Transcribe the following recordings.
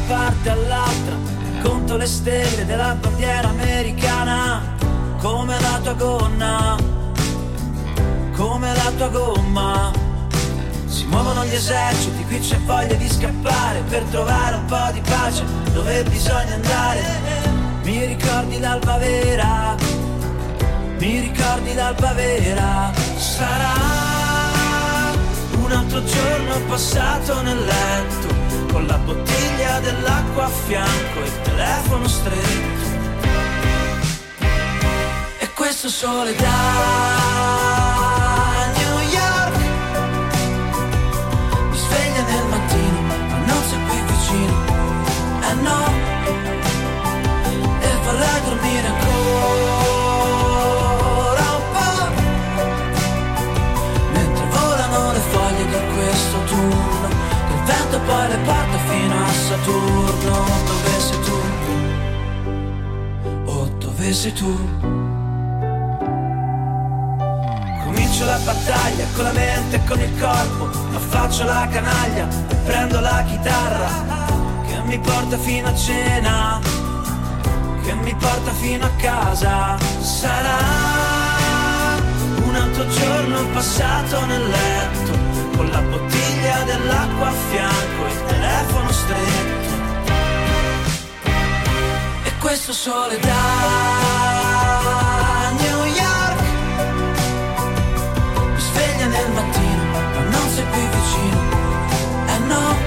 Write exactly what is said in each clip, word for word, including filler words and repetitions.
parte all'altra, conto le stelle della bandiera americana, come la tua gonna, come la tua gomma. Si muovono gli eserciti, qui c'è voglia di scappare per trovare un po' di pace dove bisogna andare. Mi ricordi l'alba vera, mi ricordi l'alba vera. Sarà un altro giorno passato nel letto, con la bottiglia dell'acqua a fianco e il telefono stretto. E questo sole da New York mi sveglia nel mattino, ma non sei qui vicino. Eh no, e vorrei dormire ancora un po', mentre volano le foglie di questo autunno, che il vento poi le porta fino a Saturno. Dove sei tu? Oh, dove sei tu? Comincio la battaglia con la mente e con il corpo, ma faccio la canaglia e prendo la chitarra che mi porta fino a cena, che mi porta fino a casa. Sarà un altro giorno passato nel letto, con la bottiglia dell'acqua a fianco e il telefono stretto. E questo sole da New York mi sveglia nel mattino, ma non sei qui vicino. Eh no,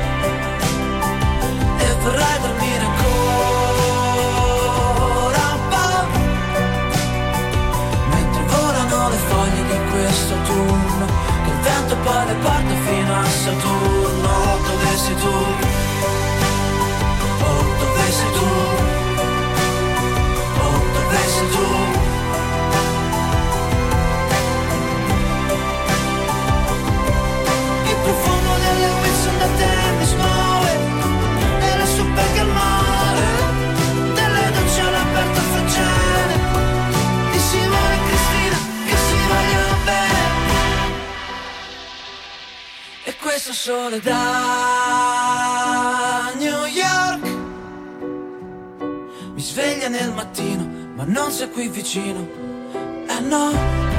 e vorrei dormire ancora un po', mentre volano le foglie di questo autunno, che il vento poi le porta fino a Saturno. Dove sei tu? Oh, dove sei tu? Oh, dove sei tu? Il profumo delle Wilson da te mi smuove, e le suppliche al mare, delle docce all'aperto francese, di Simone e Cristina che si vogliono bene. E questo sole da New York mi sveglia nel mattino, ma non sei qui vicino. Eh no,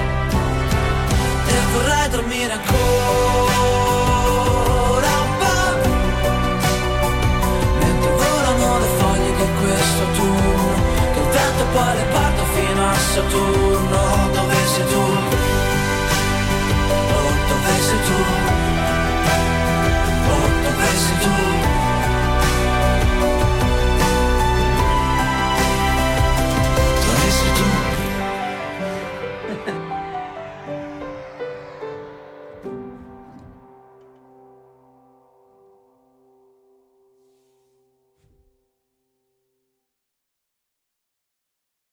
e vorrei dormire ancora un po', mentre volano le foglie di questo autunno, che il vento poi le porta fino a Saturno.